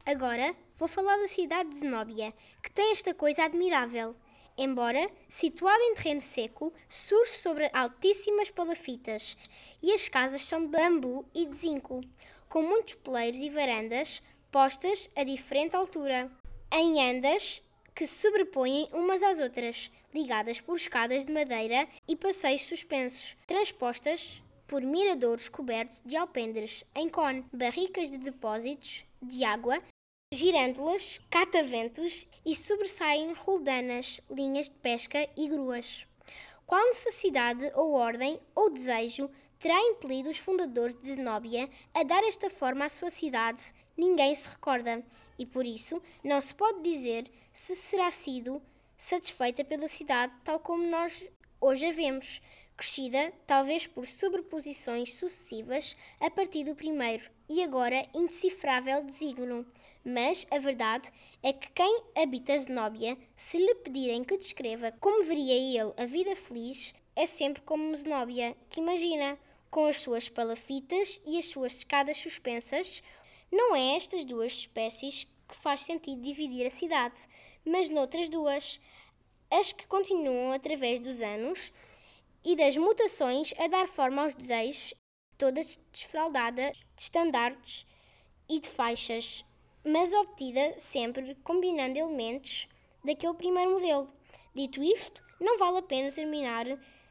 Agora vou falar da cidade de Zenóbia, que tem esta coisa admirável. Embora situada em terreno seco, surge sobre altíssimas palafitas e as casas são de bambu e de zinco, com muitos poleiros e varandas postas a diferente altura, em andas que se sobrepõem umas às outras, ligadas por escadas de madeira e passeios suspensos, transpostas por miradouros cobertos de alpendres em cone, barricas de depósitos de água, girândolas, cataventos e sobressaem roldanas, linhas de pesca e gruas. Qual necessidade ou ordem ou desejo terá impelido os fundadores de Zenóbia a dar esta forma à sua cidade, ninguém se recorda, e por isso não se pode dizer se será sido satisfeita pela cidade tal como nós hoje a vemos, crescida talvez por sobreposições sucessivas a partir do primeiro e agora indecifrável desígnio. Mas a verdade é que quem habita Zenóbia, se lhe pedirem que descreva como veria ele a vida feliz, é sempre como Zenóbia, que imagina, com as suas palafitas e as suas escadas suspensas. Não é estas duas espécies que faz sentido dividir a cidade, mas noutras duas, as que continuam através dos anos e das mutações a dar forma aos desejos, todas desfraldadas de estandartes e de faixas, mas obtida sempre combinando elementos daquele primeiro modelo. Dito isto, não vale a pena terminar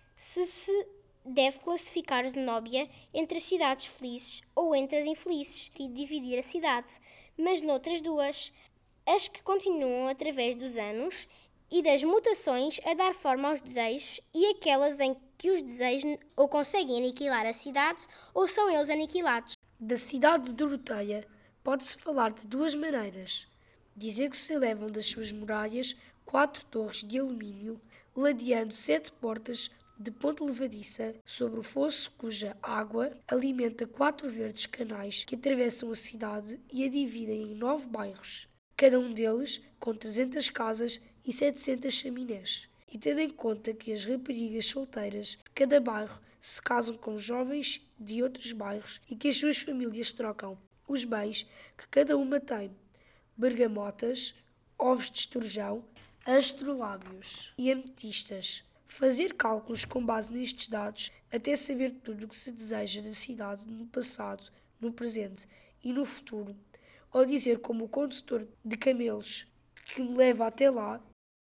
se deve classificar Zenóbia entre as cidades felizes ou entre as infelizes e dividir a cidade, mas noutras duas, as que continuam através dos anos e das mutações a dar forma aos desejos e aquelas em que os desejos ou conseguem aniquilar a cidade ou são eles aniquilados. Da cidade de Doroteia pode-se falar de duas maneiras. Dizer que se elevam das suas muralhas 4 torres de alumínio, ladeando 7 portas de ponte levadiça sobre o fosso cuja água alimenta 4 verdes canais que atravessam a cidade e a dividem em 9 bairros, cada um deles com 300 casas e 700 chaminés. E tendo em conta que as raparigas solteiras de cada bairro se casam com jovens de outros bairros e que as suas famílias trocam os bens que cada uma tem, bergamotas, ovos de esturjão, astrolábios e ametistas. Fazer cálculos com base nestes dados até saber tudo o que se deseja da cidade no passado, no presente e no futuro, ou dizer como o condutor de camelos que me leva até lá.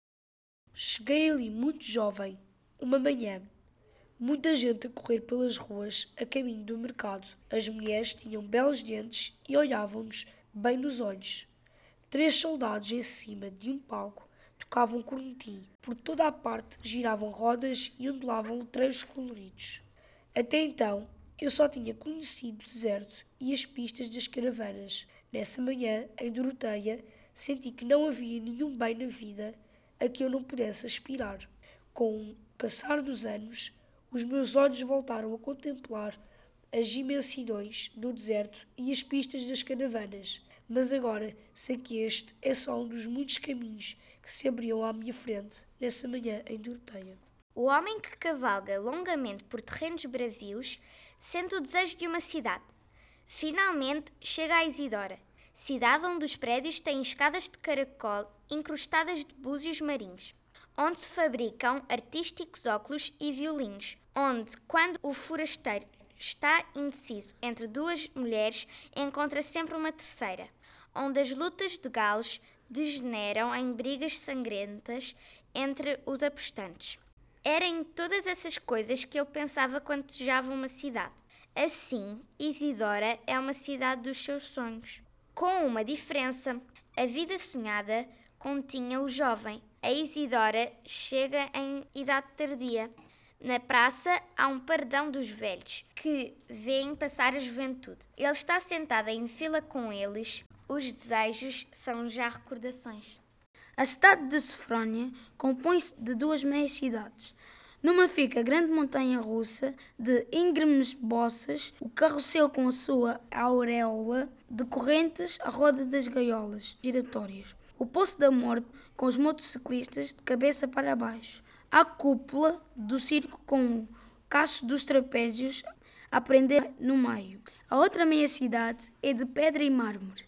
Cheguei ali muito jovem, uma manhã. Muita gente a correr pelas ruas, a caminho do mercado. As mulheres tinham belos dentes e olhavam-nos bem nos olhos. 3 soldados em cima de um palco tocavam cornetim. Por toda a parte giravam rodas e ondulavam letreiros coloridos. Até então, eu só tinha conhecido o deserto e as pistas das caravanas. Nessa manhã, em Doroteia, senti que não havia nenhum bem na vida a que eu não pudesse aspirar. Com o passar dos anos, os meus olhos voltaram a contemplar as imensidões do deserto e as pistas das caravanas, mas agora sei que este é só um dos muitos caminhos que se abriam à minha frente nessa manhã em Doroteia. O homem que cavalga longamente por terrenos bravios sente o desejo de uma cidade. Finalmente chega a Isidora, cidade onde os prédios têm escadas de caracol incrustadas de búzios marinhos, onde se fabricam artísticos óculos e violinos, onde, quando o forasteiro está indeciso entre 2 mulheres, encontra sempre uma terceira, onde as lutas de galos degeneram em brigas sangrentas entre os apostantes. Era em todas essas coisas que ele pensava quando desejava uma cidade. Assim, Isidora é uma cidade dos seus sonhos. Com uma diferença, a vida sonhada continha o jovem. A Isidora chega em idade tardia. Na praça há um paredão dos velhos, que vêem passar a juventude. Ele está sentado em fila com eles. Os desejos são já recordações. A cidade de Sofrónia compõe-se de 2 meias-cidades. Numa fica a grande montanha russa de íngremes bossas, o carrossel com a sua auréola de correntes à roda das gaiolas giratórias. O Poço da Morte com os motociclistas de cabeça para baixo. A cúpula do circo com o cacho dos trapézios a prender no meio. A outra meia-cidade é de pedra e mármore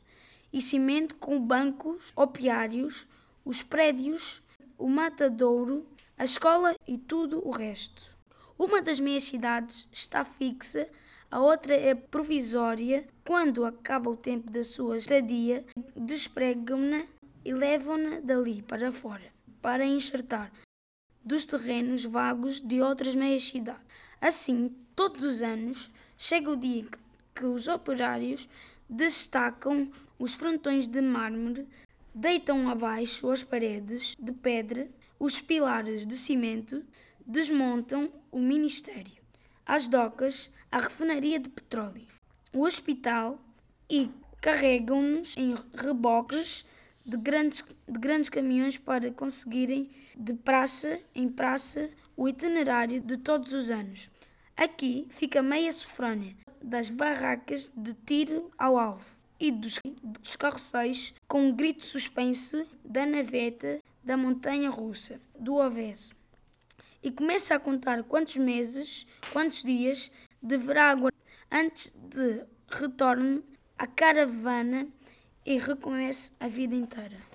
e cimento com bancos operários, os prédios, o matadouro, a escola e tudo o resto. Uma das meias cidades está fixa, a outra é provisória. Quando acaba o tempo da sua estadia, despregam-na e levam-na dali para fora, para enxertar dos terrenos vagos de outras meias cidades. Assim, todos os anos, chega o dia que os operários destacam os frontões de mármore, deitam abaixo as paredes de pedra, os pilares de cimento, desmontam o ministério, as docas, a refinaria de petróleo, o hospital e carregam-nos em reboques de grandes caminhões para conseguirem de praça em praça o itinerário de todos os anos. Aqui fica meia Sofrónia, das barracas de tiro ao alvo e dos carroceiros com um grito suspense da naveta da montanha russa, do avesso. E começa a contar quantos meses, quantos dias deverá aguardar antes de retorne à caravana e recomece a vida inteira.